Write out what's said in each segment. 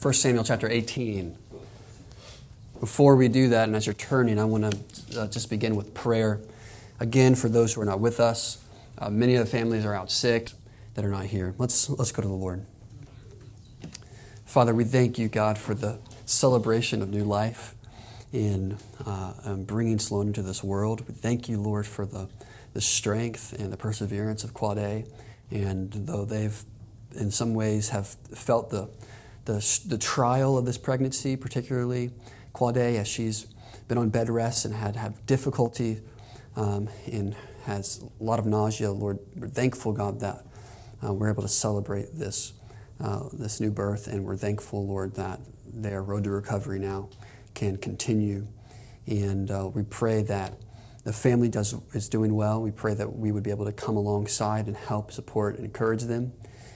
1 Samuel chapter 18. Before we do that, and as you're turning, I want to just begin with prayer. Again, for those who are not with us, many of the families are out sick that are not here. Let's go to the Lord. Father, we thank you, God, for the celebration of new life in bringing Sloan into this world. We thank you, Lord, for the strength and the perseverance of Claude. And though they've, in some ways, have felt the trial of this pregnancy, particularly Claude, as she's been on bed rest and had difficulty and has a lot of nausea, Lord, we're thankful, God, that we're able to celebrate this new birth, and we're thankful, Lord, that their road to recovery now can continue. And we pray that the family is doing well. We pray that we would be able to come alongside and help, support, and encourage them.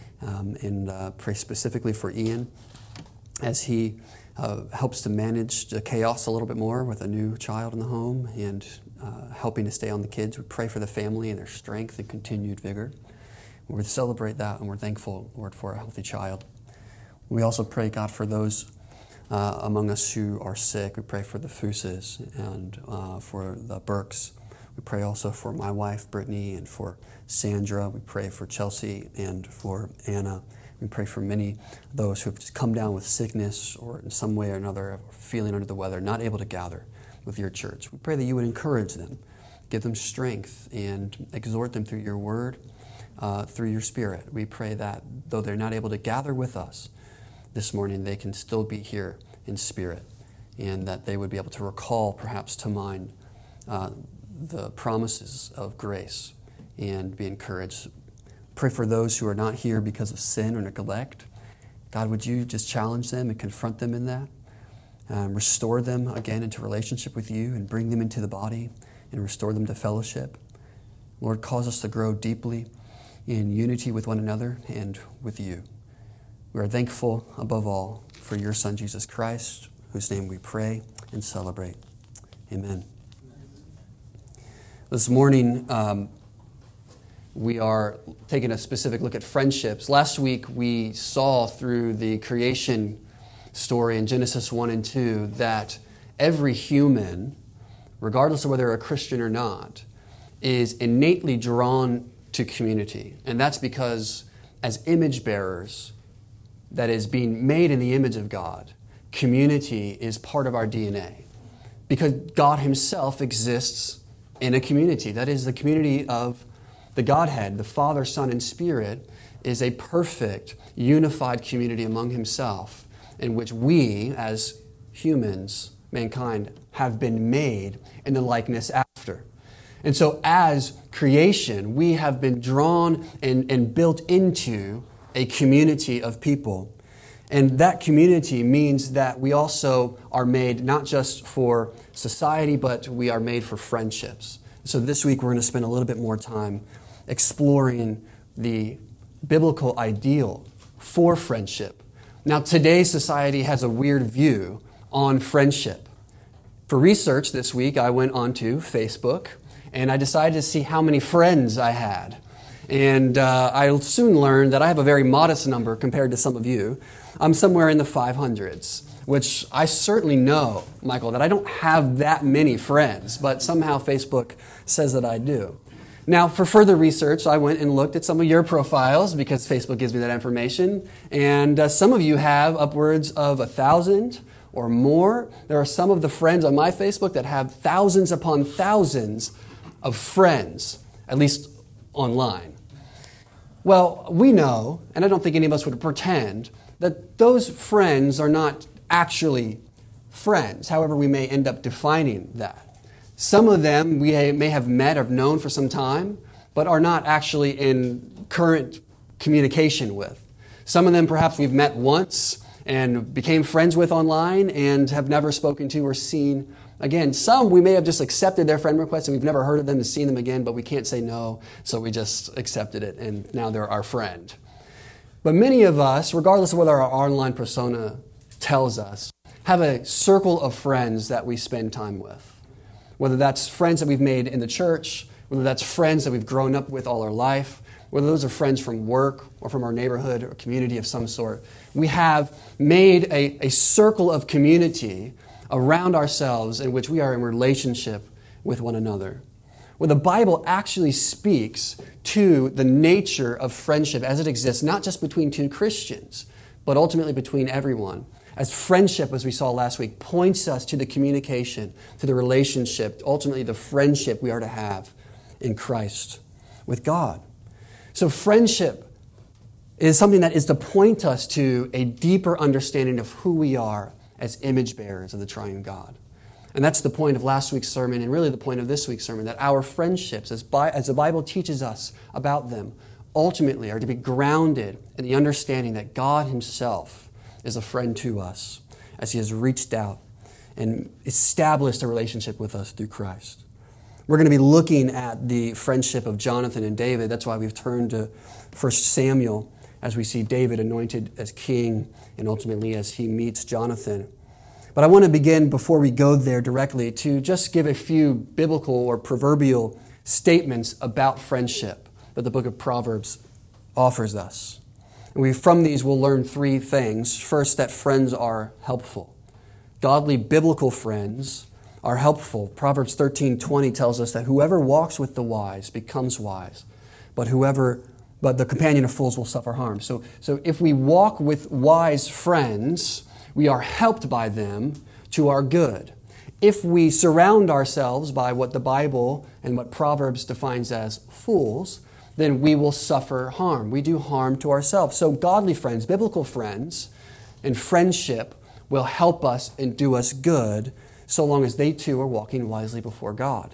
And pray specifically for Ian as he helps to manage the chaos a little bit more with a new child in the home and helping to stay on the kids. We pray for the family and their strength and continued vigor. We celebrate that, and we're thankful, Lord, for a healthy child. We also pray, God, for those among us who are sick. We pray for the Fuses and for the Burks. We pray also for my wife, Brittany, and for Sandra. We pray for Chelsea and for Anna. We pray for many of those who have just come down with sickness or in some way or another feeling under the weather, not able to gather with your church. We pray that you would encourage them, give them strength, and exhort them through your word, through your spirit. We pray that though they're not able to gather with us this morning, they can still be here in spirit, and that they would be able to recall perhaps to mind the promises of grace and be encouraged. Pray for those who are not here because of sin or neglect. God, would you just challenge them and confront them in that? Restore them again into relationship with you and bring them into the body and restore them to fellowship. Lord, cause us to grow deeply in unity with one another and with you. We are thankful above all for your Son, Jesus Christ, whose name we pray and celebrate. Amen. This morning, we are taking a specific look at friendships. Last week, we saw through the creation story in Genesis 1 and 2 that every human, regardless of whether they're a Christian or not, is innately drawn to community. And that's because as image bearers, that is being made in the image of God, community is part of our DNA. Because God himself exists in a community. That is the community of the Godhead, the Father, Son, and Spirit, is a perfect, unified community among himself, in which we, as humans, mankind, have been made in the likeness after. And so as creation, we have been drawn and built into a community of people. And that community means that we also are made not just for society, but we are made for friendships. So this week we're going to spend a little bit more time exploring the biblical ideal for friendship. Now, today's society has a weird view on friendship. For research this week, I went onto Facebook and I decided to see how many friends I had. And I soon learned that I have a very modest number compared to some of you. I'm somewhere in the 500s, which I certainly know, Michael, that I don't have that many friends, but somehow Facebook says that I do. Now, for further research, I went and looked at some of your profiles because Facebook gives me that information. And some of you have upwards of 1,000 or more. There are some of the friends on my Facebook that have thousands upon thousands of friends, at least online. Well, we know, and I don't think any of us would pretend, that those friends are not actually friends, however we may end up defining that. Some of them we may have met or known for some time, but are not actually in current communication with. Some of them perhaps we've met once and became friends with online and have never spoken to or seen again. Some we may have just accepted their friend request and we've never heard of them and seen them again, but we can't say no, so we just accepted it and now they're our friend. But many of us, regardless of what our online persona tells us, have a circle of friends that we spend time with. Whether that's friends that we've made in the church, whether that's friends that we've grown up with all our life, whether those are friends from work or from our neighborhood or community of some sort. We have made a circle of community around ourselves in which we are in relationship with one another. Where the Bible actually speaks to the nature of friendship as it exists, not just between two Christians, but ultimately between everyone. As friendship, as we saw last week, points us to the communication, to the relationship, ultimately the friendship we are to have in Christ with God. So friendship is something that is to point us to a deeper understanding of who we are as image bearers of the triune God. And that's the point of last week's sermon and really the point of this week's sermon, that our friendships, as the Bible teaches us about them, ultimately are to be grounded in the understanding that God himself is a friend to us as he has reached out and established a relationship with us through Christ. We're going to be looking at the friendship of Jonathan and David. That's why we've turned to 1 Samuel as we see David anointed as king and ultimately as he meets Jonathan. But I want to begin, before we go there directly, to just give a few biblical or proverbial statements about friendship that the book of Proverbs offers us. And from these, we'll learn three things. First, that friends are helpful. Godly biblical friends are helpful. Proverbs 13:20 tells us that whoever walks with the wise becomes wise, but the companion of fools will suffer harm. So if we walk with wise friends, we are helped by them to our good. If we surround ourselves by what the Bible and what Proverbs defines as fools, then we will suffer harm. We do harm to ourselves. So godly friends, biblical friends, and friendship will help us and do us good so long as they too are walking wisely before God.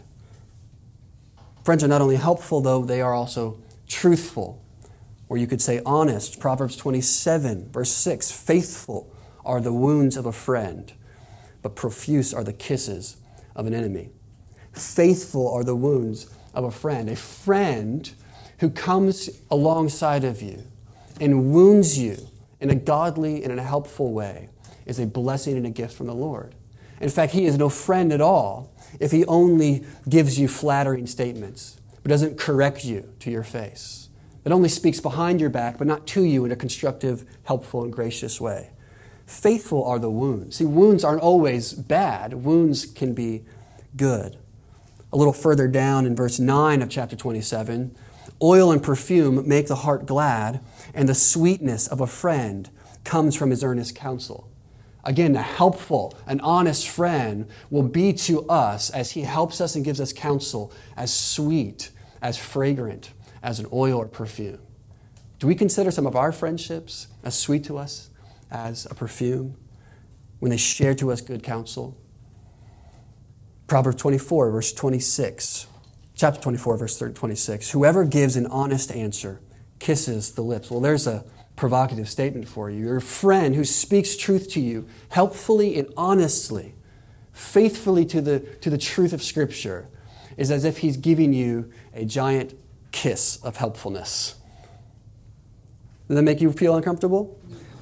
Friends are not only helpful, though, they are also truthful, or you could say honest. Proverbs 27, verse 6, faithful are the wounds of a friend, but profuse are the kisses of an enemy. Faithful are the wounds of a friend. A friend who comes alongside of you and wounds you in a godly and in a helpful way is a blessing and a gift from the Lord. In fact, he is no friend at all if he only gives you flattering statements, but doesn't correct you to your face. It only speaks behind your back, but not to you in a constructive, helpful, and gracious way. Faithful are the wounds. See, wounds aren't always bad. Wounds can be good. A little further down in verse 9 of chapter 27, oil and perfume make the heart glad, and the sweetness of a friend comes from his earnest counsel. Again, a helpful, an honest friend will be to us, as he helps us and gives us counsel, as sweet, as fragrant as an oil or perfume. Do we consider some of our friendships as sweet to us as a perfume when they share to us good counsel? Proverbs 24, verse 26. Chapter 24, verse 26. Whoever gives an honest answer kisses the lips. Well, there's a provocative statement for you. Your friend who speaks truth to you helpfully and honestly, faithfully to the truth of Scripture, is as if he's giving you a giant kiss of helpfulness. Does that make you feel uncomfortable?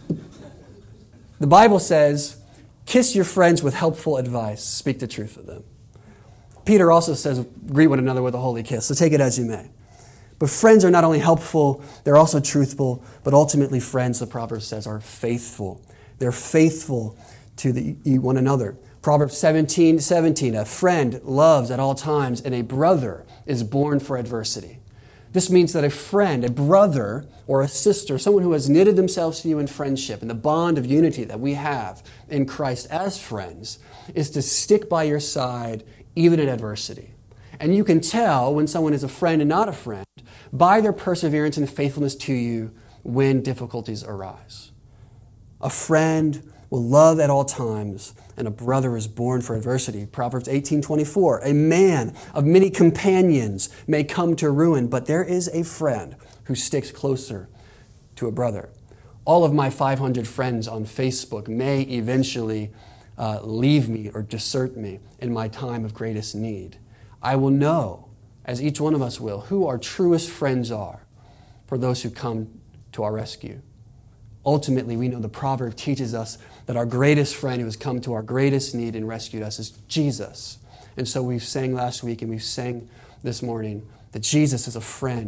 The Bible says, kiss your friends with helpful advice. Speak the truth with them. Peter also says, greet one another with a holy kiss. So take it as you may. But friends are not only helpful, they're also truthful, but ultimately friends, the Proverbs says, are faithful. They're faithful to one another. Proverbs 17:17, a friend loves at all times, and a brother is born for adversity. This means that a friend, a brother or a sister, someone who has knitted themselves to you in friendship, and the bond of unity that we have in Christ as friends, is to stick by your side even in adversity. And you can tell when someone is a friend and not a friend by their perseverance and faithfulness to you when difficulties arise. A friend will love at all times, and a brother is born for adversity. Proverbs 18:24, a man of many companions may come to ruin, but there is a friend who sticks closer to a brother. All of my 500 friends on Facebook may eventually leave me or desert me in my time of greatest need. I will know, as each one of us will, who our truest friends are for those who come to our rescue. Ultimately, we know the proverb teaches us that our greatest friend who has come to our greatest need and rescued us is Jesus. And so we sang last week and we sang this morning that Jesus is a friend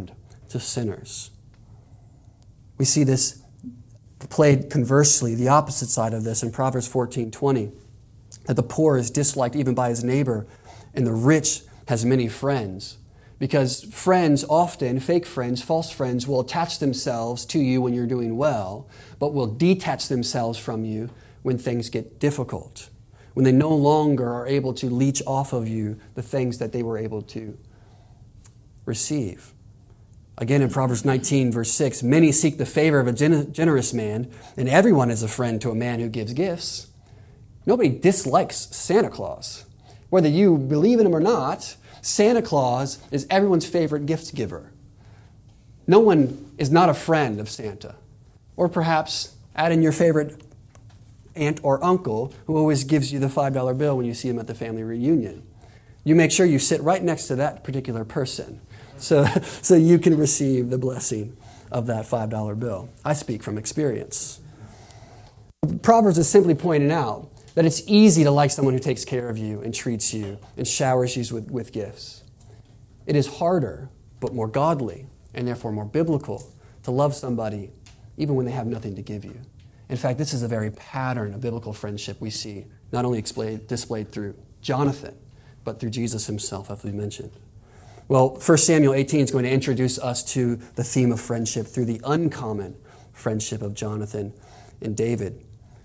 to sinners. We see this played conversely, the opposite side of this in Proverbs 14:20, that the poor is disliked even by his neighbor, and the rich has many friends. Because friends often, fake friends, false friends, will attach themselves to you when you're doing well, but will detach themselves from you when things get difficult, when they no longer are able to leech off of you the things that they were able to receive. Again, in Proverbs 19, verse 6, many seek the favor of a generous man, and everyone is a friend to a man who gives gifts. Nobody dislikes Santa Claus. Whether you believe in him or not, Santa Claus is everyone's favorite gift giver. No one is not a friend of Santa. Or perhaps add in your favorite aunt or uncle who always gives you the $5 bill when you see him at the family reunion. You make sure you sit right next to that particular person so you can receive the blessing of that $5 bill. I speak from experience. Proverbs is simply pointing out that it's easy to like someone who takes care of you and treats you and showers you with gifts. It is harder, but more godly, and therefore more biblical, to love somebody even when they have nothing to give you. In fact, this is a very pattern of biblical friendship we see, not only displayed through Jonathan, but through Jesus himself, as we mentioned. Well, 1 Samuel 18 is going to introduce us to the theme of friendship through the uncommon friendship of Jonathan and David.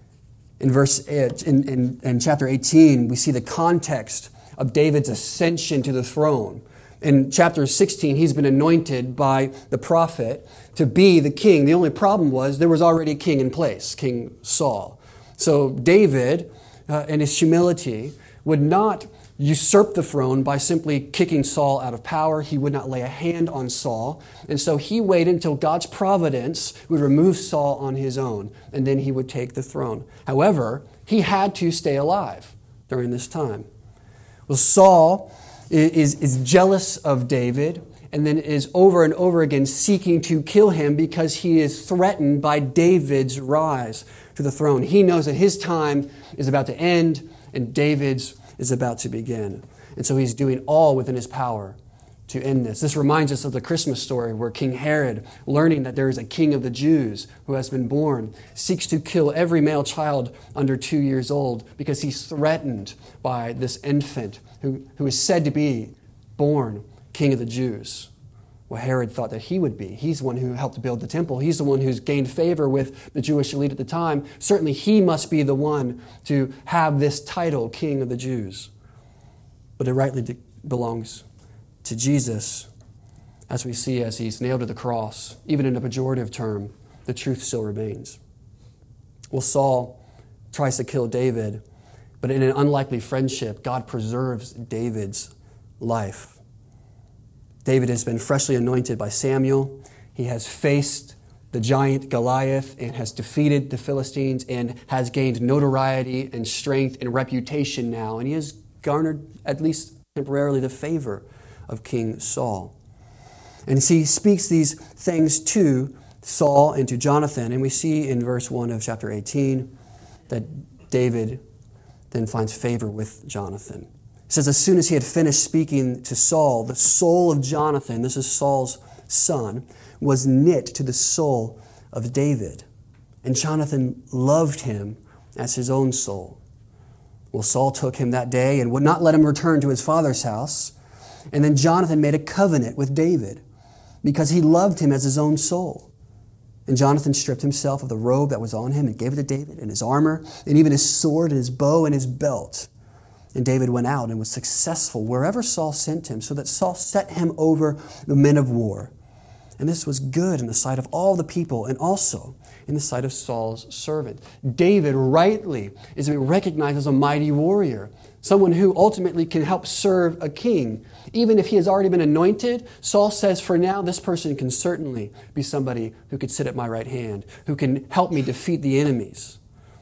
In chapter 18, we see the context of David's ascension to the throne. In chapter 16, he's been anointed by the prophet to be the king. The only problem was there was already a king in place, King Saul. So David, in his humility, would not usurp the throne by simply kicking Saul out of power. He would not lay a hand on Saul. And so he waited until God's providence would remove Saul on his own, and then he would take the throne. However, he had to stay alive during this time. Well, Saul is jealous of David and then is over and over again seeking to kill him because he is threatened by David's rise to the throne. He knows that his time is about to end and David's is about to begin. And so he's doing all within his power to end this. This reminds us of the Christmas story where King Herod, learning that there is a king of the Jews who has been born, seeks to kill every male child under 2 years old because he's threatened by this infant who is said to be born king of the Jews. Well, Herod thought that he would be. He's the one who helped build the temple. He's the one who's gained favor with the Jewish elite at the time. Certainly he must be the one to have this title, King of the Jews. But it rightly belongs to Jesus. As we see as he's nailed to the cross, even in a pejorative term, the truth still remains. Well, Saul tries to kill David, but in an unlikely friendship, God preserves David's life. David has been freshly anointed by Samuel. He has faced the giant Goliath and has defeated the Philistines and has gained notoriety and strength and reputation now. And he has garnered, at least temporarily, the favor of King Saul. And he speaks these things to Saul and to Jonathan. And we see in verse 1 of chapter 18 that David then finds favor with Jonathan. It says, as soon as he had finished speaking to Saul, the soul of Jonathan, this is Saul's son, was knit to the soul of David. And Jonathan loved him as his own soul. Well, Saul took him that day and would not let him return to his father's house. And then Jonathan made a covenant with David because he loved him as his own soul. And Jonathan stripped himself of the robe that was on him and gave it to David and his armor and even his sword and his bow and his belt. And David went out and was successful wherever Saul sent him, so that Saul set him over the men of war. And this was good in the sight of all the people and also in the sight of Saul's servant. David rightly is recognized as a mighty warrior, someone who ultimately can help serve a king. Even if he has already been anointed, Saul says, for now, this person can certainly be somebody who could sit at my right hand, who can help me defeat the enemies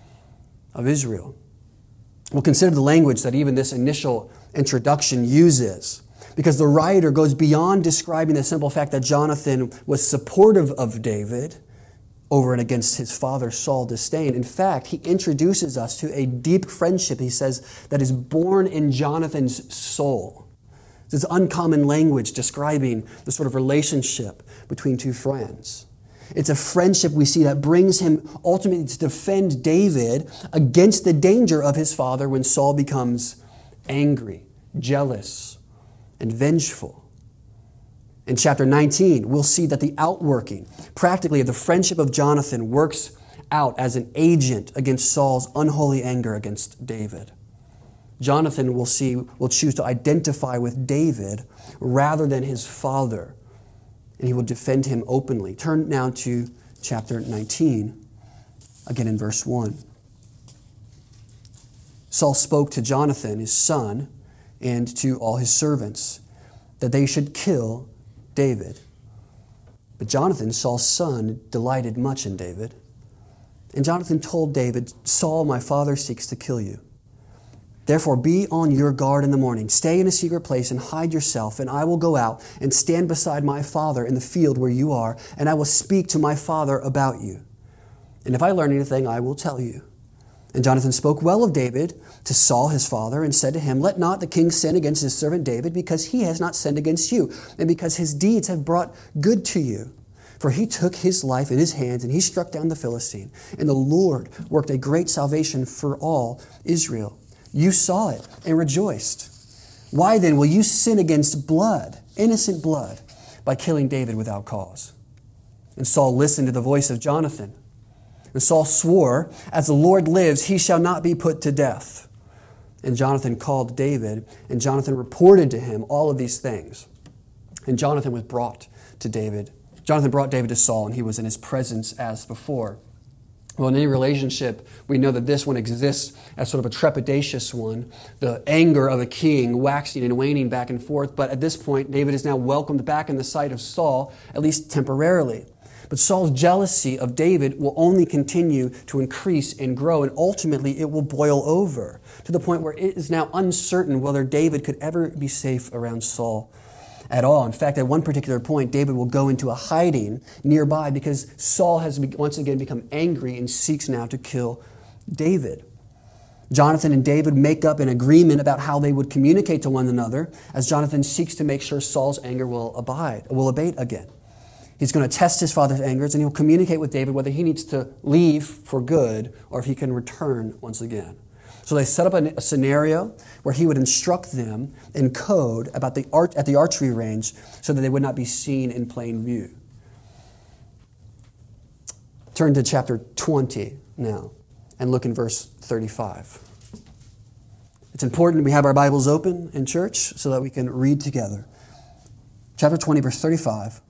of Israel. We'll consider the language that even this initial introduction uses, because the writer goes beyond describing the simple fact that Jonathan was supportive of David over and against his father Saul's disdain. In fact, he introduces us to a deep friendship, he says, that is born in Jonathan's soul. This uncommon language describing the sort of relationship between two friends. It's a friendship we see that brings him ultimately to defend David against the danger of his father when Saul becomes angry, jealous, and vengeful. In chapter 19, we'll see that the outworking, practically, of the friendship of Jonathan works out as an agent against Saul's unholy anger against David. Jonathan, we'll see, will choose to identify with David rather than his father, and he will defend him openly. Turn now to chapter 19, again in verse 1. Saul spoke to Jonathan, his son, and to all his servants, that they should kill David. But Jonathan, Saul's son, delighted much in David. And Jonathan told David, Saul, my father, seeks to kill you. Therefore, be on your guard in the morning. Stay in a secret place and hide yourself, and I will go out and stand beside my father in the field where you are, and I will speak to my father about you. And if I learn anything, I will tell you. And Jonathan spoke well of David to Saul his father, and said to him, Let not the king sin against his servant David, because he has not sinned against you, and because his deeds have brought good to you. For he took his life in his hands, and he struck down the Philistine. And the Lord worked a great salvation for all Israel. You saw it and rejoiced. Why then will you sin against blood, innocent blood, by killing David without cause? And Saul listened to the voice of Jonathan. And Saul swore, As the Lord lives, he shall not be put to death. And Jonathan called David, and Jonathan reported to him all of these things. And Jonathan was brought to David. Jonathan brought David to Saul, and he was in his presence as before. Well, in any relationship, we know that this one exists as sort of a trepidatious one, the anger of a king waxing and waning back and forth. But at this point, David is now welcomed back in the sight of Saul, at least temporarily. But Saul's jealousy of David will only continue to increase and grow, and ultimately it will boil over to the point where it is now uncertain whether David could ever be safe around Saul at all. In fact, at one particular point, David will go into a hiding nearby because Saul has once again become angry and seeks now to kill David. Jonathan and David make up an agreement about how they would communicate to one another as Jonathan seeks to make sure Saul's anger will abate again. He's going to test his father's angers, and he'll communicate with David whether he needs to leave for good or if he can return once again. So they set up a scenario where he would instruct them in code about at the archery range so that they would not be seen in plain view. Turn to chapter 20 now and look in verse 35. It's important we have our Bibles open in church so that we can read together. Chapter 20, verse 35.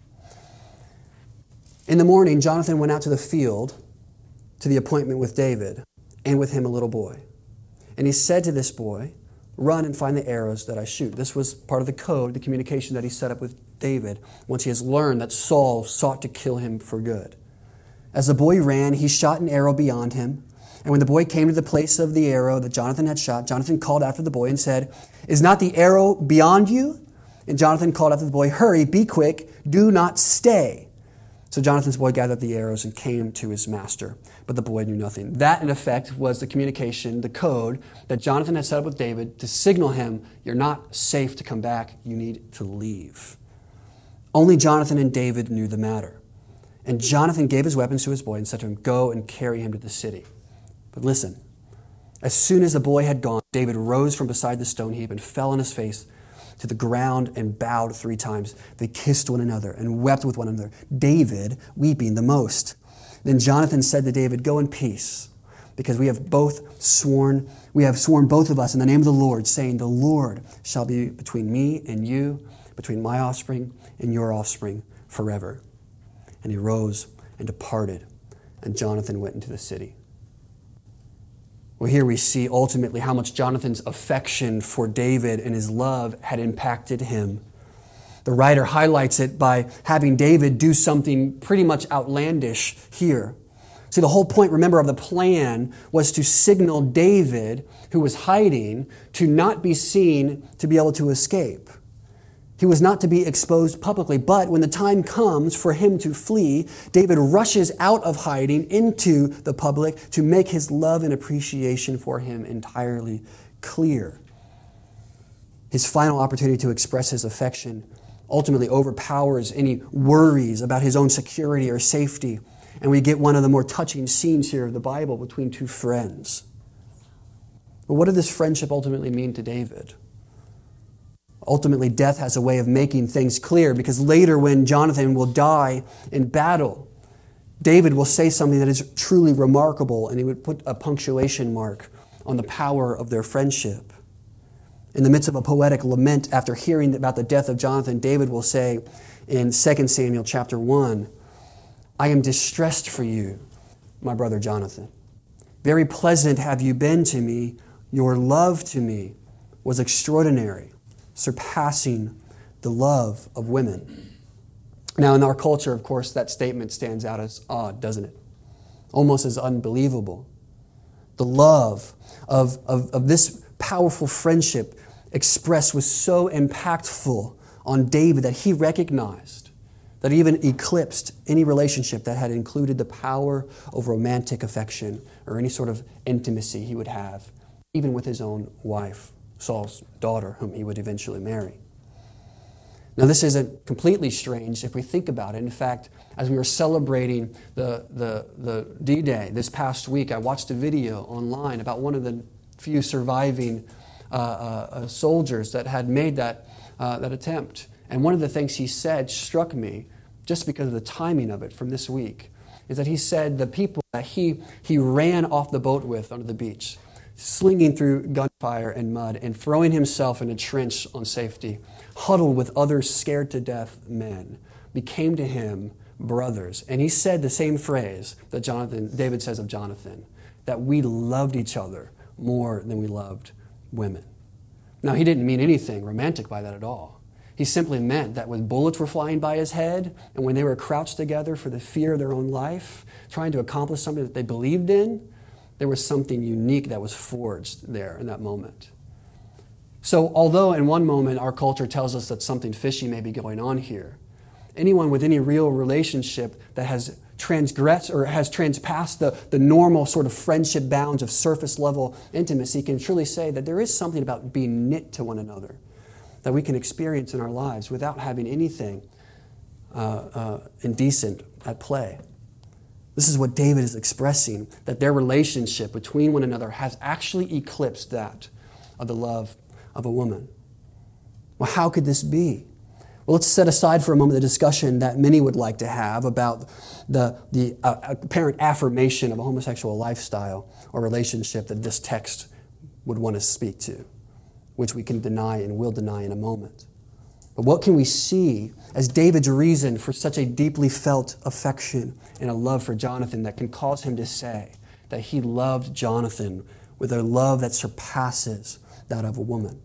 In the morning, Jonathan went out to the field to the appointment with David, and with him a little boy. And he said to this boy, Run and find the arrows that I shoot. This was part of the code, the communication that he set up with David once he has learned that Saul sought to kill him for good. As the boy ran, he shot an arrow beyond him. And when the boy came to the place of the arrow that Jonathan had shot, Jonathan called after the boy and said, Is not the arrow beyond you? And Jonathan called after the boy, Hurry, be quick, do not stay. So Jonathan's boy gathered the arrows and came to his master, but the boy knew nothing. That, in effect, was the communication, the code that Jonathan had set up with David to signal him, you're not safe to come back, you need to leave. Only Jonathan and David knew the matter. And Jonathan gave his weapons to his boy and said to him, Go and carry him to the city. But listen, as soon as the boy had gone, David rose from beside the stone heap and fell on his face to the ground and bowed 3 times. They kissed one another and wept with one another, David weeping the most. Then Jonathan said to David, Go in peace, because we have sworn both of us in the name of the Lord, saying, The Lord shall be between me and you, between my offspring and your offspring forever. And he rose and departed, and Jonathan went into the city. Well, here we see ultimately how much Jonathan's affection for David and his love had impacted him. The writer highlights it by having David do something pretty much outlandish here. See, the whole point, remember, of the plan was to signal David, who was hiding, to not be seen to be able to escape. He was not to be exposed publicly, but when the time comes for him to flee, David rushes out of hiding into the public to make his love and appreciation for him entirely clear. his final opportunity to express his affection ultimately overpowers any worries about his own security or safety. And we get one of the more touching scenes here of the Bible between two friends. But what did this friendship ultimately mean to David? Ultimately, death has a way of making things clear, because later when Jonathan will die in battle, David will say something that is truly remarkable, and he would put a punctuation mark on the power of their friendship. In the midst of a poetic lament after hearing about the death of Jonathan, David will say in 2 Samuel chapter 1, "I am distressed for you, my brother Jonathan. Very pleasant have you been to me. Your love to me was extraordinary, surpassing the love of women." Now, in our culture, of course, that statement stands out as odd, doesn't it? Almost as unbelievable. The love of this powerful friendship expressed was so impactful on David that he recognized that it even eclipsed any relationship that had included the power of romantic affection or any sort of intimacy he would have, even with his own wife, Saul's daughter, whom he would eventually marry. Now, this isn't completely strange if we think about it. In fact, as we were celebrating the D-Day this past week, I watched a video online about one of the few surviving soldiers that had made that attempt. And one of the things he said struck me, just because of the timing of it from this week, is that he said the people that he ran off the boat with onto the beach, slinging through gunfire and mud and throwing himself in a trench on safety, huddled with other scared to death men, became to him brothers. And he said the same phrase that David says of Jonathan, that we loved each other more than we loved women. Now, he didn't mean anything romantic by that at all. He simply meant that when bullets were flying by his head and when they were crouched together for the fear of their own life, trying to accomplish something that they believed in, there was something unique that was forged there in that moment. So although in one moment our culture tells us that something fishy may be going on here, anyone with any real relationship that has transgressed or has transpassed the normal sort of friendship bounds of surface level intimacy can truly say that there is something about being knit to one another that we can experience in our lives without having anything indecent at play. This is what David is expressing, that their relationship between one another has actually eclipsed that of the love of a woman. Well, how could this be? Well, let's set aside for a moment the discussion that many would like to have about the apparent affirmation of a homosexual lifestyle or relationship that this text would want to speak to, which we can deny and will deny in a moment. But what can we see as David's reason for such a deeply felt affection and a love for Jonathan that can cause him to say that he loved Jonathan with a love that surpasses that of a woman?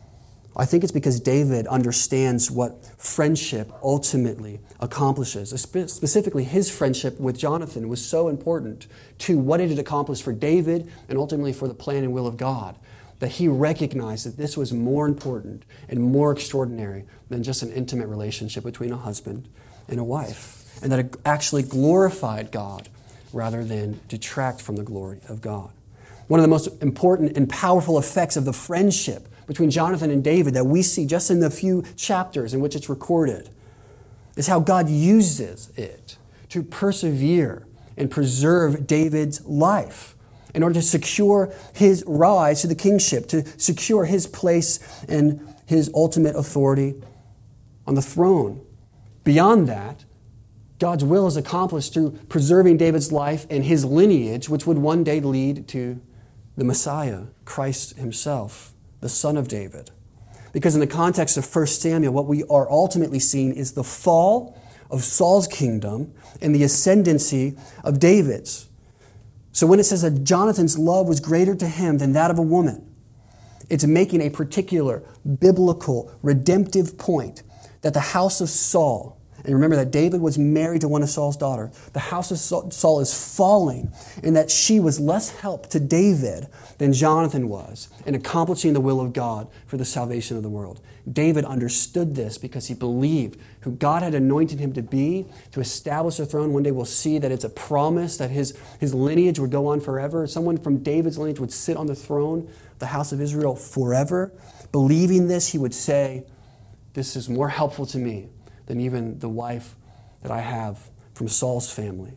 I think it's because David understands what friendship ultimately accomplishes. Specifically, his friendship with Jonathan was so important to what it had accomplished for David and ultimately for the plan and will of God, that he recognized that this was more important and more extraordinary than just an intimate relationship between a husband and a wife, and that it actually glorified God rather than detract from the glory of God. One of the most important and powerful effects of the friendship between Jonathan and David that we see just in the few chapters in which it's recorded is how God uses it to persevere and preserve David's life in order to secure his rise to the kingship, to secure his place and his ultimate authority on the throne. Beyond that, God's will is accomplished through preserving David's life and his lineage, which would one day lead to the Messiah, Christ himself, the Son of David. Because in the context of 1 Samuel, what we are ultimately seeing is the fall of Saul's kingdom and the ascendancy of David's. So when it says that Jonathan's love was greater to him than that of a woman, it's making a particular biblical redemptive point that the house of Saul And remember that David was married to one of Saul's daughters. The house of Saul is falling, and that she was less help to David than Jonathan was in accomplishing the will of God for the salvation of the world. David understood this because he believed who God had anointed him to be, to establish a throne. One day we'll see that it's a promise that his lineage would go on forever. Someone from David's lineage would sit on the throne, the house of Israel, forever. Believing this, he would say, this is more helpful to me than even the wife that I have from Saul's family.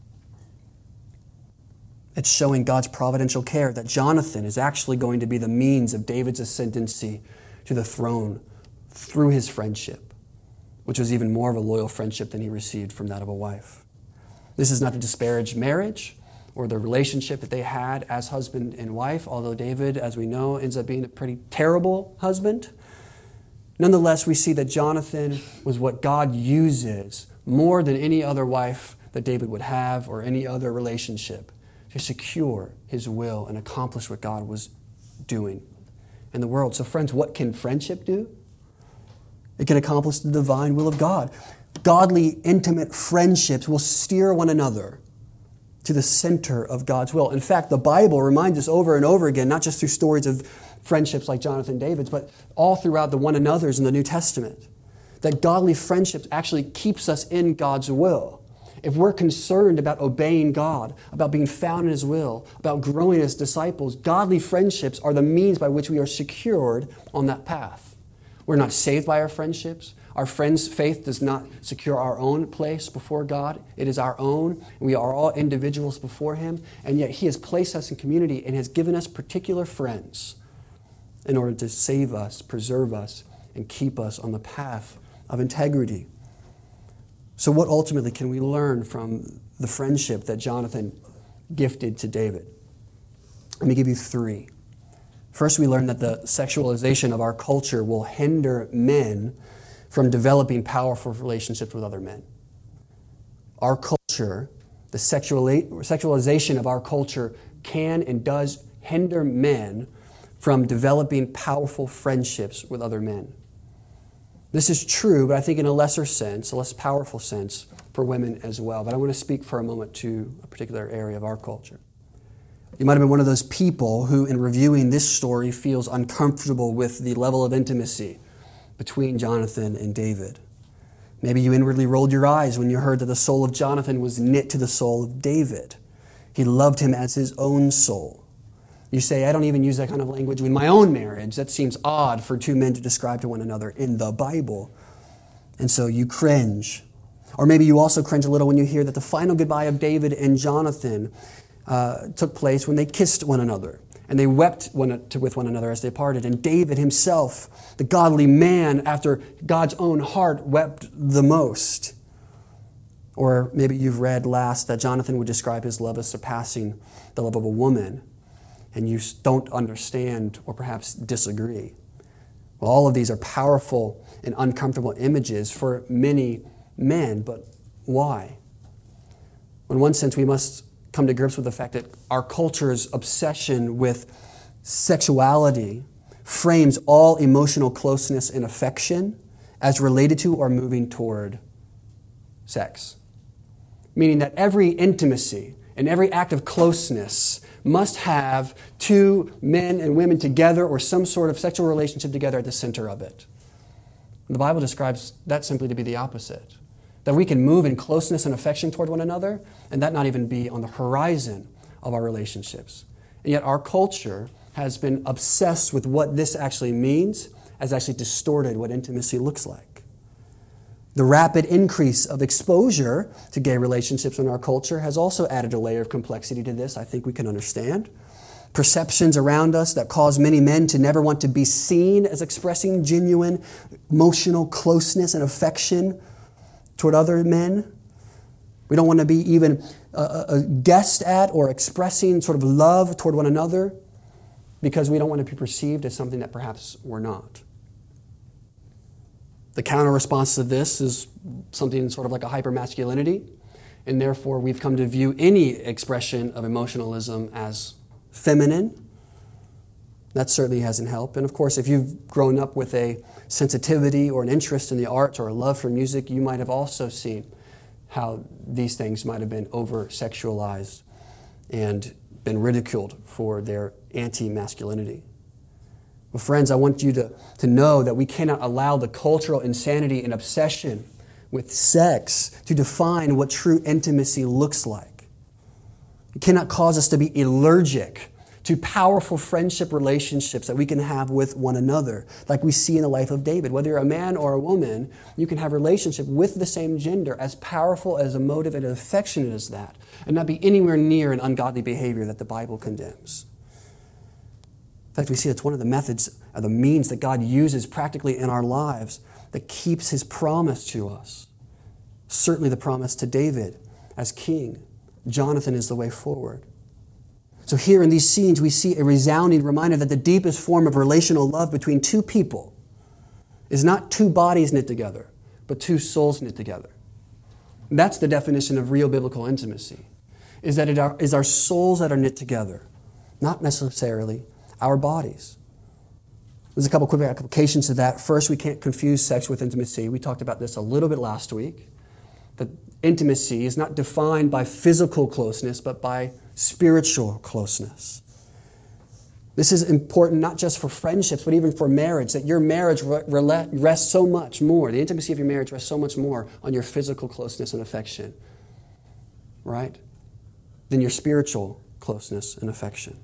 It's showing God's providential care that Jonathan is actually going to be the means of David's ascendancy to the throne through his friendship, which was even more of a loyal friendship than he received from that of a wife. This is not to disparage marriage or the relationship that they had as husband and wife, although David, as we know, ends up being a pretty terrible husband. Nonetheless, we see that Jonathan was what God uses more than any other wife that David would have or any other relationship to secure his will and accomplish what God was doing in the world. So friends, what can friendship do? It can accomplish the divine will of God. Godly, intimate friendships will steer one another to the center of God's will. In fact, the Bible reminds us over and over again, not just through stories of friendships like Jonathan and David's, but all throughout the one another's in the New Testament, that godly friendships actually keeps us in God's will. If we're concerned about obeying God, about being found in His will, about growing as disciples, godly friendships are the means by which we are secured on that path. We're not saved by our friendships. Our friends' faith does not secure our own place before God. It is our own. We are all individuals before Him, and yet He has placed us in community and has given us particular friends in order to save us, preserve us, and keep us on the path of integrity. So what ultimately can we learn from the friendship that Jonathan gifted to David? Let me give you 3. First, we learn that the sexualization of our culture will hinder men from developing powerful relationships with other men. Our culture, the sexualization of our culture can and does hinder men from developing powerful friendships with other men. This is true, but I think in a lesser sense, a less powerful sense for women as well. But I want to speak for a moment to a particular area of our culture. You might have been one of those people who, in reviewing this story, feels uncomfortable with the level of intimacy between Jonathan and David. Maybe you inwardly rolled your eyes when you heard that the soul of Jonathan was knit to the soul of David. He loved him as his own soul. You say, I don't even use that kind of language in my own marriage. That seems odd for two men to describe to one another in the Bible. And so you cringe. Or maybe you also cringe a little when you hear that the final goodbye of David and Jonathan took place when they kissed one another. And they wept with one another as they parted. And David himself, the godly man after God's own heart, wept the most. Or maybe you've read last that Jonathan would describe his love as surpassing the love of a woman. And you don't understand or perhaps disagree. Well, all of these are powerful and uncomfortable images for many men, but why? In one sense, we must come to grips with the fact that our culture's obsession with sexuality frames all emotional closeness and affection as related to or moving toward sex. Meaning that every intimacy and every act of closeness must have two men and women together or some sort of sexual relationship together at the center of it. The Bible describes that simply to be the opposite. That we can move in closeness and affection toward one another and that not even be on the horizon of our relationships. And yet our culture has been obsessed with what this actually means, has actually distorted what intimacy looks like. The rapid increase of exposure to gay relationships in our culture has also added a layer of complexity to this, I think we can understand. Perceptions around us that cause many men to never want to be seen as expressing genuine emotional closeness and affection toward other men. We don't want to be even a guest at or expressing sort of love toward one another because we don't want to be perceived as something that perhaps we're not. The counter response to this is something sort of like a hypermasculinity, and therefore we've come to view any expression of emotionalism as feminine. That certainly hasn't helped. And of course, if you've grown up with a sensitivity or an interest in the arts or a love for music, you might have also seen how these things might have been over-sexualized and been ridiculed for their anti-masculinity. Well, friends, I want you to know that we cannot allow the cultural insanity and obsession with sex to define what true intimacy looks like. It cannot cause us to be allergic to powerful friendship relationships that we can have with one another, like we see in the life of David. Whether you're a man or a woman, you can have a relationship with the same gender as powerful, as emotive, and as affectionate as that, and not be anywhere near an ungodly behavior that the Bible condemns. In fact, we see it's one of the methods or the means that God uses practically in our lives that keeps His promise to us. Certainly the promise to David as king. Jonathan is the way forward. So here in these scenes, we see a resounding reminder that the deepest form of relational love between two people is not two bodies knit together, but two souls knit together. That's the definition of real biblical intimacy, is that it is our souls that are knit together, not necessarily our bodies. There's a couple quick applications to that. First, we can't confuse sex with intimacy. We talked about this a little bit last week. That intimacy is not defined by physical closeness, but by spiritual closeness. This is important not just for friendships, but even for marriage, that your marriage rests so much more, the intimacy of your marriage rests so much more on your physical closeness and affection, right, than your spiritual closeness and affection.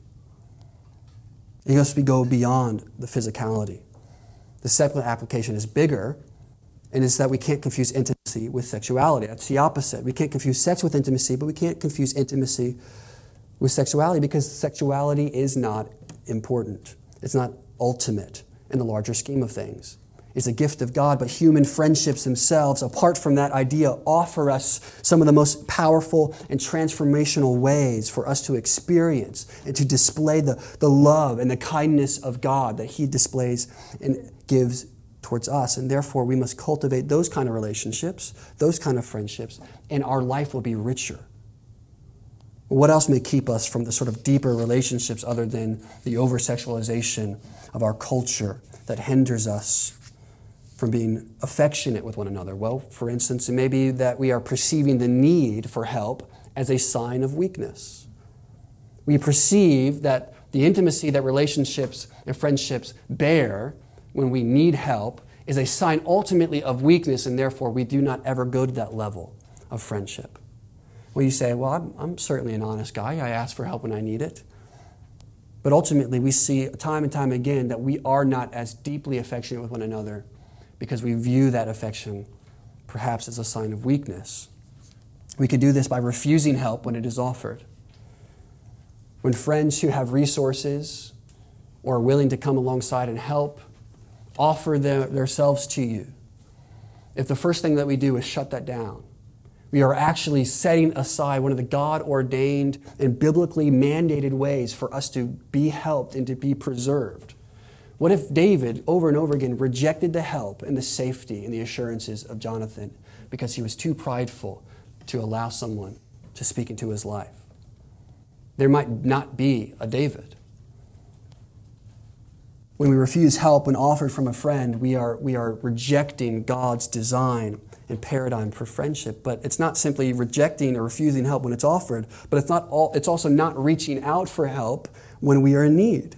It has to go beyond the physicality. The second application is bigger, and it's that we can't confuse intimacy with sexuality. That's the opposite. We can't confuse sex with intimacy, but we can't confuse intimacy with sexuality because sexuality is not important. It's not ultimate in the larger scheme of things. It's a gift of God, but human friendships themselves, apart from that idea, offer us some of the most powerful and transformational ways for us to experience and to display the love and the kindness of God that He displays and gives towards us. And therefore, we must cultivate those kind of relationships, those kind of friendships, and our life will be richer. What else may keep us from the sort of deeper relationships other than the over-sexualization of our culture that hinders us from being affectionate with one another? Well, for instance, it may be that we are perceiving the need for help as a sign of weakness. We perceive that the intimacy that relationships and friendships bear when we need help is a sign ultimately of weakness, and therefore we do not ever go to that level of friendship. Well, you say, well, I'm certainly an honest guy. I ask for help when I need it. But ultimately, we see time and time again that we are not as deeply affectionate with one another because we view that affection perhaps as a sign of weakness. We could do this by refusing help when it is offered. When friends who have resources or are willing to come alongside and help offer themselves to you, if the first thing that we do is shut that down, we are actually setting aside one of the God-ordained and biblically mandated ways for us to be helped and to be preserved. What if David, over and over again, rejected the help and the safety and the assurances of Jonathan because he was too prideful to allow someone to speak into his life? There might not be a David. When we refuse help when offered from a friend, we are rejecting God's design and paradigm for friendship. But it's not simply rejecting or refusing help when it's offered, but it's also not reaching out for help when we are in need.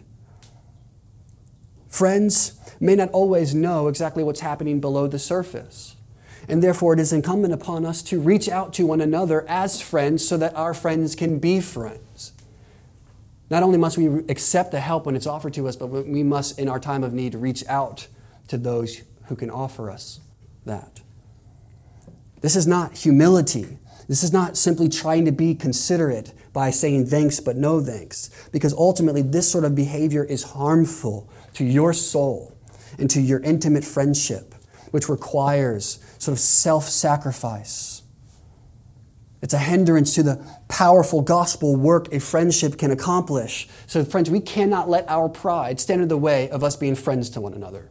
Friends may not always know exactly what's happening below the surface, and therefore it is incumbent upon us to reach out to one another as friends so that our friends can be friends. Not only must we accept the help when it's offered to us, but we must, in our time of need, reach out to those who can offer us that. This is not humility. This is not simply trying to be considerate by saying thanks but no thanks, because ultimately this sort of behavior is harmful to your soul and to your intimate friendship, which requires sort of self-sacrifice. It's a hindrance to the powerful gospel work a friendship can accomplish. So friends, we cannot let our pride stand in the way of us being friends to one another.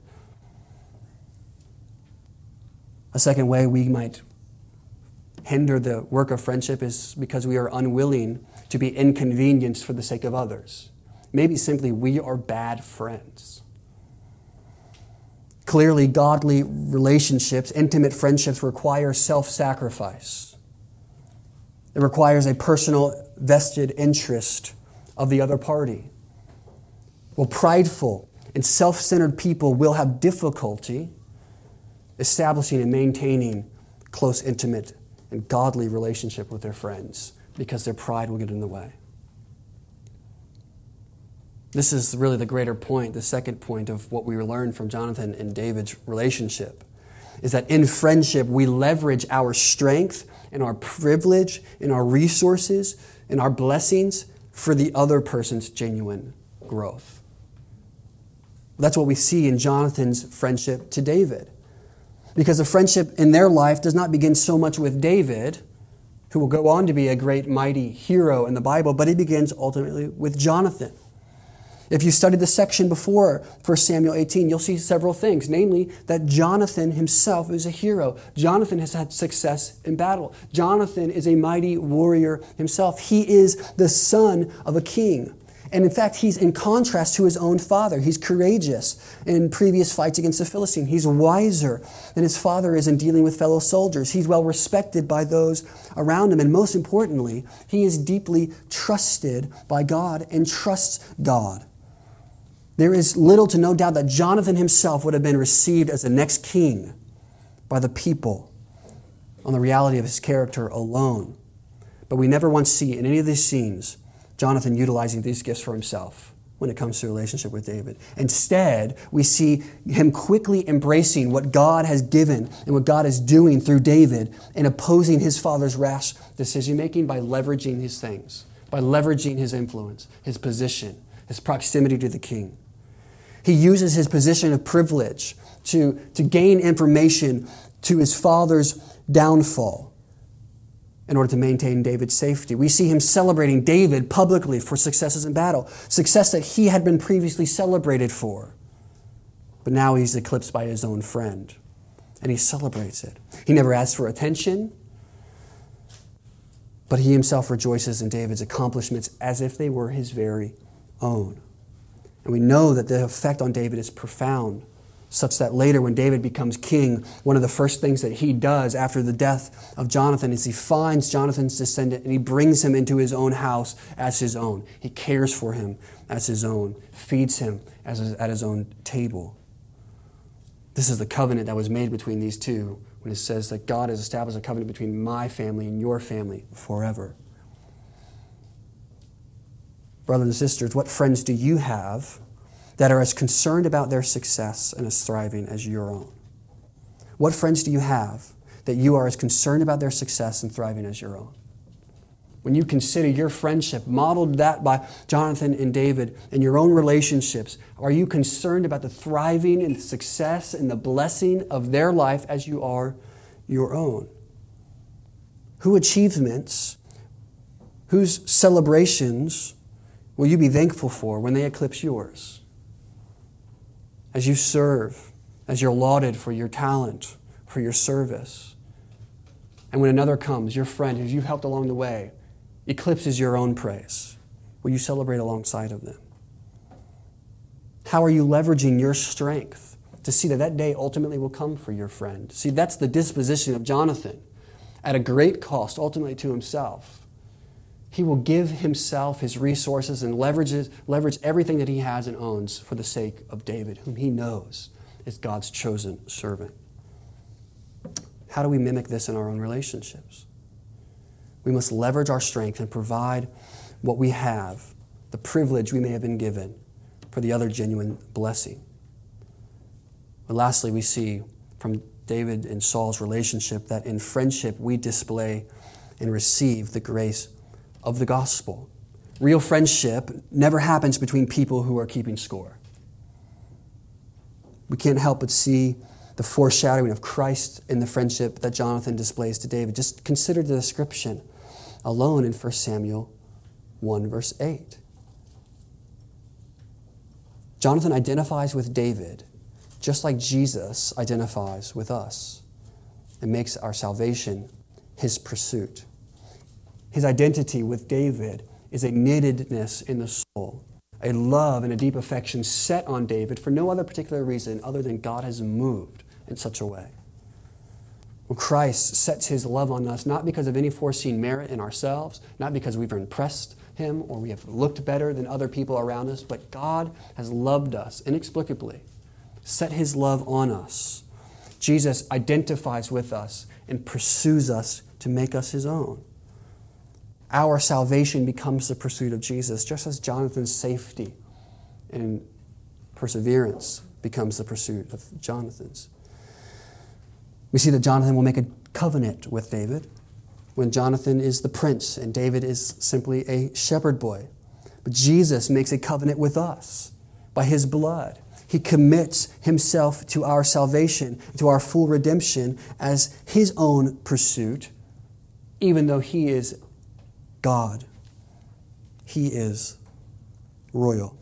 A second way we might hinder the work of friendship is because we are unwilling to be inconvenienced for the sake of others. Maybe simply, we are bad friends. Clearly, godly relationships, intimate friendships require self-sacrifice. It requires a personal vested interest of the other party. Well, prideful and self-centered people will have difficulty establishing and maintaining close, intimate, and godly relationship with their friends because their pride will get in the way. This is really the greater point, the second point of what we learned from Jonathan and David's relationship, is that in friendship we leverage our strength and our privilege and our resources and our blessings for the other person's genuine growth. That's what we see in Jonathan's friendship to David. Because the friendship in their life does not begin so much with David, who will go on to be a great, mighty hero in the Bible, but it begins ultimately with Jonathan. If you studied the section before 1 Samuel 18, you'll see several things, namely that Jonathan himself is a hero. Jonathan has had success in battle. Jonathan is a mighty warrior himself. He is the son of a king. And in fact, he's in contrast to his own father. He's courageous in previous fights against the Philistine. He's wiser than his father is in dealing with fellow soldiers. He's well respected by those around him. And most importantly, he is deeply trusted by God and trusts God. There is little to no doubt that Jonathan himself would have been received as the next king by the people on the reality of his character alone. But we never once see in any of these scenes Jonathan utilizing these gifts for himself when it comes to relationship with David. Instead, we see him quickly embracing what God has given and what God is doing through David and opposing his father's rash decision-making by leveraging his things, by leveraging his influence, his position, his proximity to the king. He uses his position of privilege to gain information to his father's downfall in order to maintain David's safety. We see him celebrating David publicly for successes in battle, success that he had been previously celebrated for. But now he's eclipsed by his own friend, and he celebrates it. He never asks for attention, but he himself rejoices in David's accomplishments as if they were his very own. And we know that the effect on David is profound, such that later when David becomes king, one of the first things that he does after the death of Jonathan is he finds Jonathan's descendant and he brings him into his own house as his own. He cares for him as his own, feeds him at his own table. This is the covenant that was made between these two when it says that God has established a covenant between my family and your family forever. Brothers and sisters, what friends do you have that are as concerned about their success and as thriving as your own? What friends do you have that you are as concerned about their success and thriving as your own? When you consider your friendship, modeled that by Jonathan and David, and your own relationships, are you concerned about the thriving and the success and the blessing of their life as you are your own? Whose achievements, whose celebrations will you be thankful for when they eclipse yours? As you serve, as you're lauded for your talent, for your service. And when another comes, your friend who you've helped along the way, eclipses your own praise, will you celebrate alongside of them? How are you leveraging your strength to see that that day ultimately will come for your friend? See, that's the disposition of Jonathan at a great cost, ultimately to himself. He will give himself, his resources, and leverage everything that he has and owns for the sake of David, whom he knows is God's chosen servant. How do we mimic this in our own relationships? We must leverage our strength and provide what we have, the privilege we may have been given, for the other genuine blessing. But lastly, we see from David and Saul's relationship that in friendship we display and receive the grace of the gospel. Real friendship never happens between people who are keeping score. We can't help but see the foreshadowing of Christ in the friendship that Jonathan displays to David. Just consider the description alone in 1 Samuel 1, verse 8. Jonathan identifies with David just like Jesus identifies with us and makes our salvation his pursuit. His identity with David is a knittedness in the soul, a love and a deep affection set on David for no other particular reason other than God has moved in such a way. Well, Christ sets his love on us not because of any foreseen merit in ourselves, not because we've impressed him or we have looked better than other people around us, but God has loved us inexplicably, set his love on us. Jesus identifies with us and pursues us to make us his own. Our salvation becomes the pursuit of Jesus, just as Jonathan's safety and perseverance becomes the pursuit of Jonathan's. We see that Jonathan will make a covenant with David when Jonathan is the prince and David is simply a shepherd boy. But Jesus makes a covenant with us by his blood. He commits himself to our salvation, to our full redemption as his own pursuit, even though he is God. He is royal.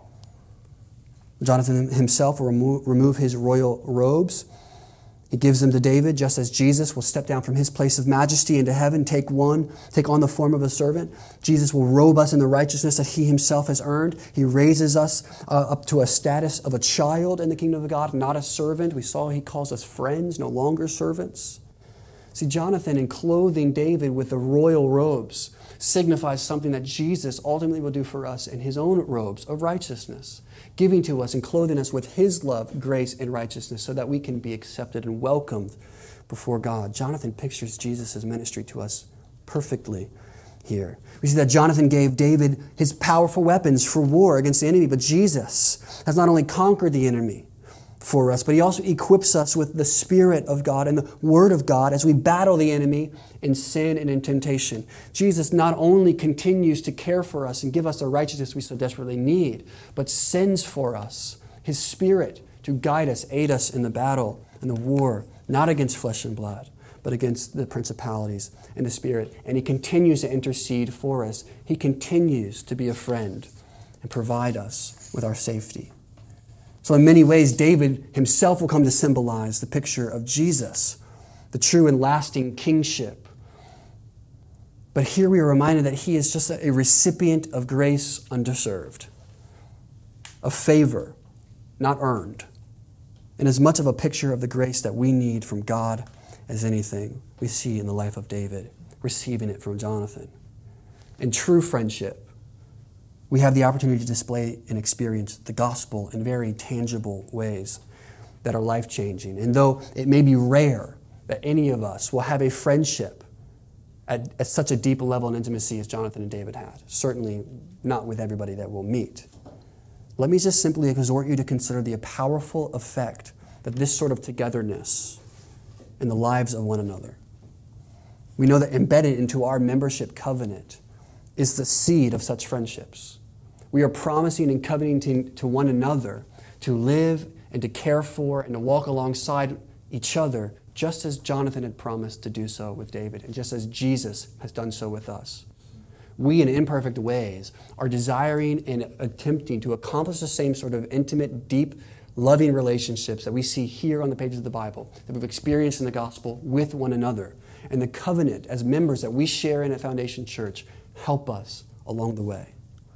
Jonathan himself will remove his royal robes. He gives them to David, just as Jesus will step down from his place of majesty into heaven, take on the form of a servant. Jesus will robe us in the righteousness that he himself has earned. He raises us up to a status of a child in the kingdom of God, not a servant. We saw he calls us friends, no longer servants. See, Jonathan, in clothing David with the royal robes, signifies something that Jesus ultimately will do for us in his own robes of righteousness, giving to us and clothing us with his love, grace, and righteousness so that we can be accepted and welcomed before God. Jonathan pictures Jesus' ministry to us perfectly here. We see that Jonathan gave David his powerful weapons for war against the enemy, but Jesus has not only conquered the enemy for us, but he also equips us with the Spirit of God and the Word of God as we battle the enemy in sin and in temptation. Jesus not only continues to care for us and give us the righteousness we so desperately need, but sends for us his Spirit to guide us, aid us in the battle and the war, not against flesh and blood, but against the principalities and the spirit. And he continues to intercede for us. He continues to be a friend and provide us with our safety. So in many ways, David himself will come to symbolize the picture of Jesus, the true and lasting kingship. But here we are reminded that he is just a recipient of grace undeserved, of favor not earned, and as much of a picture of the grace that we need from God as anything we see in the life of David, receiving it from Jonathan. In true friendship, we have the opportunity to display and experience the gospel in very tangible ways that are life-changing. And though it may be rare that any of us will have a friendship at such a deep level and intimacy as Jonathan and David had, certainly not with everybody that we'll meet, let me just simply exhort you to consider the powerful effect that this sort of togetherness in the lives of one another. We know that embedded into our membership covenant is the seed of such friendships. We are promising and covenanting to one another to live and to care for and to walk alongside each other, just as Jonathan had promised to do so with David, and just as Jesus has done so with us. We, in imperfect ways, are desiring and attempting to accomplish the same sort of intimate, deep, loving relationships that we see here on the pages of the Bible, that we've experienced in the gospel with one another. And the covenant, as members that we share in at Foundation Church, help us along the way.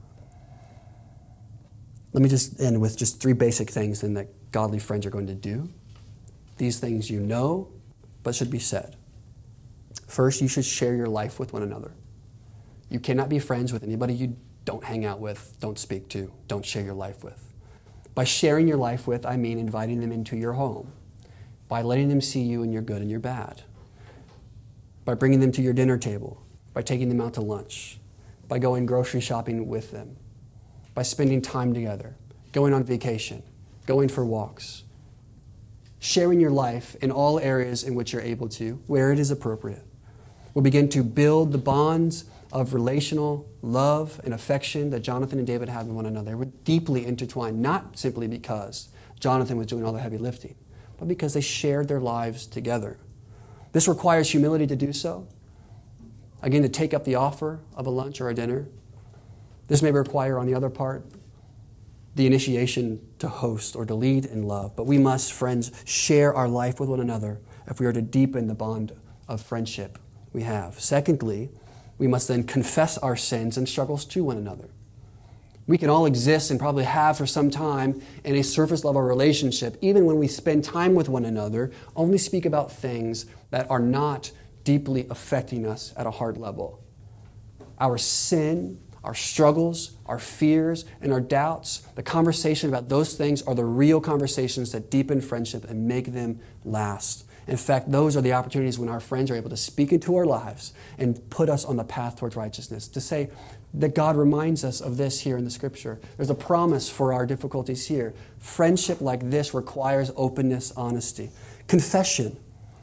Let me just end with just 3 basic things then that godly friends are going to do. These things you know, but should be said. First, you should share your life with one another. You cannot be friends with anybody you don't hang out with, don't speak to, don't share your life with. By sharing your life with, I mean inviting them into your home, by letting them see you in your good and your bad, by bringing them to your dinner table, by taking them out to lunch, by going grocery shopping with them, by spending time together, going on vacation, going for walks, sharing your life in all areas in which you're able to, where it is appropriate. We'll begin to build the bonds of relational love and affection that Jonathan and David had with one another. We're deeply intertwined, not simply because Jonathan was doing all the heavy lifting, but because they shared their lives together. This requires humility to do so. Again, to take up the offer of a lunch or a dinner. This may require, on the other part, the initiation to host or to lead in love. But we must, friends, share our life with one another if we are to deepen the bond of friendship we have. Secondly, we must then confess our sins and struggles to one another. We can all exist and probably have for some time in a surface level relationship, even when we spend time with one another, only speak about things that are not deeply affecting us at a heart level. Our sin, our struggles, our fears, and our doubts, the conversation about those things are the real conversations that deepen friendship and make them last. In fact, those are the opportunities when our friends are able to speak into our lives and put us on the path towards righteousness. To say that God reminds us of this here in the Scripture. There's a promise for our difficulties here. Friendship like this requires openness, honesty, confession,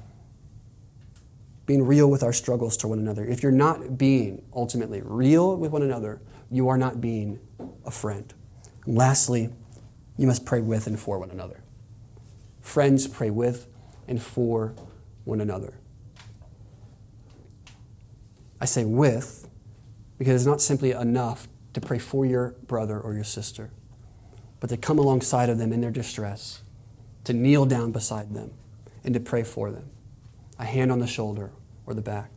being real with our struggles to one another. If you're not being ultimately real with one another, you are not being a friend. And lastly, you must pray with and for one another. Friends pray with and for one another. I say with because it's not simply enough to pray for your brother or your sister, but to come alongside of them in their distress, to kneel down beside them, and to pray for them. A hand on the shoulder or the back.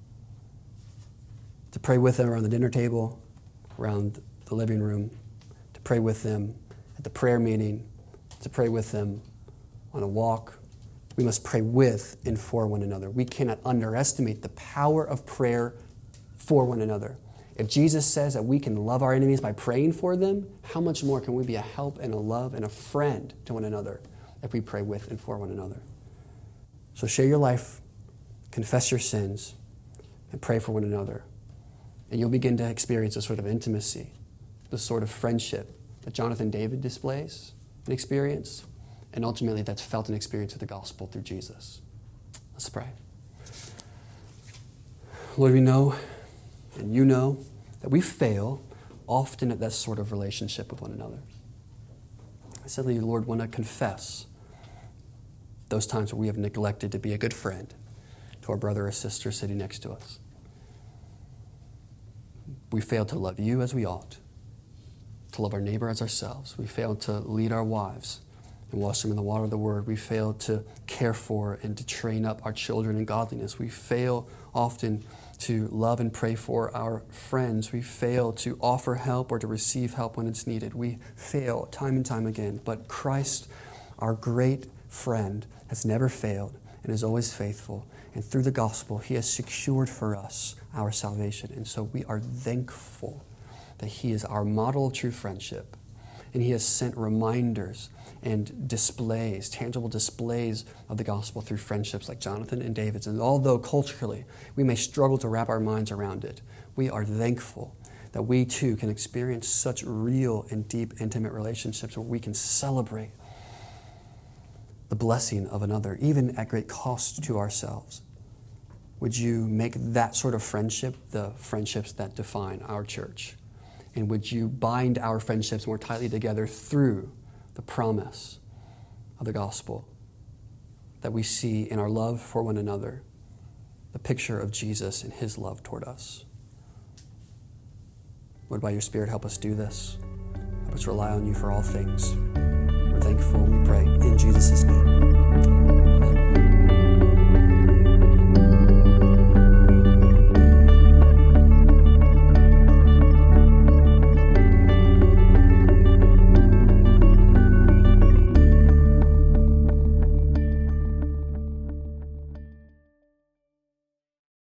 To pray with them around the dinner table, around the living room, to pray with them at the prayer meeting, to pray with them on a walk. We must pray with and for one another. We cannot underestimate the power of prayer for one another. If Jesus says that we can love our enemies by praying for them, how much more can we be a help and a love and a friend to one another if we pray with and for one another? So share your life, confess your sins, and pray for one another. And you'll begin to experience a sort of intimacy, the sort of friendship that Jonathan David displays and experience, and ultimately that's felt and experienced with the gospel through Jesus. Let's pray. Lord, we know, and you know, that we fail often at that sort of relationship with one another. I simply, Lord, want to confess those times where we have neglected to be a good friend to our brother or sister sitting next to us. We fail to love you as we ought, to love our neighbor as ourselves. We fail to lead our wives and wash them in the water of the word. We fail to care for and to train up our children in godliness. We fail often to love and pray for our friends. We fail to offer help or to receive help when it's needed. We fail time and time again. But Christ, our great friend, has never failed and is always faithful. And through the gospel, he has secured for us our salvation. And so we are thankful that he is our model of true friendship. And he has sent reminders and displays, tangible displays of the gospel through friendships like Jonathan and David's. And although culturally we may struggle to wrap our minds around it, we are thankful that we too can experience such real and deep, intimate relationships where we can celebrate the blessing of another, even at great cost to ourselves. Would you make that sort of friendship the friendships that define our church? And would you bind our friendships more tightly together through the promise of the gospel that we see in our love for one another, the picture of Jesus and his love toward us? Lord, by your Spirit, help us do this. Help us rely on you for all things. We're thankful, we pray in Jesus' name.